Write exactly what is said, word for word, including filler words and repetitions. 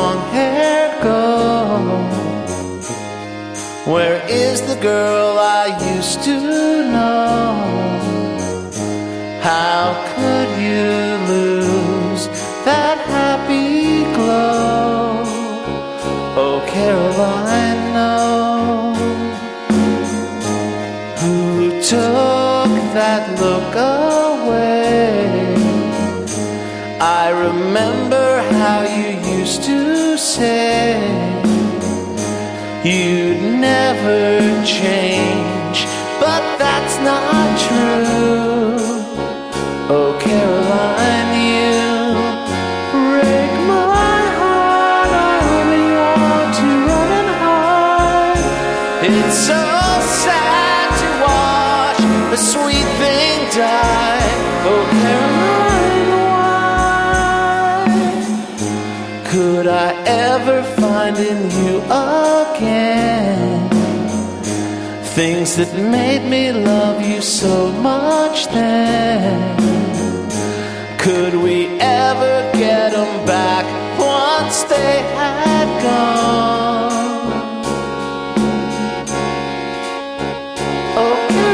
long-haired go? Where is the girl I used to know? How could you lose that happy glow? Oh, Caroline, no. Who took that look away? I remember how you used to say you'd never change, but that's not true. Oh, Caroline, you break my heart. I only want to run and hide. It's so sad to watch a sweet thing die. Oh, Caroline, why could I ever find in you again things that made me love you so much then? Could we ever get them back once they had gone? Oh,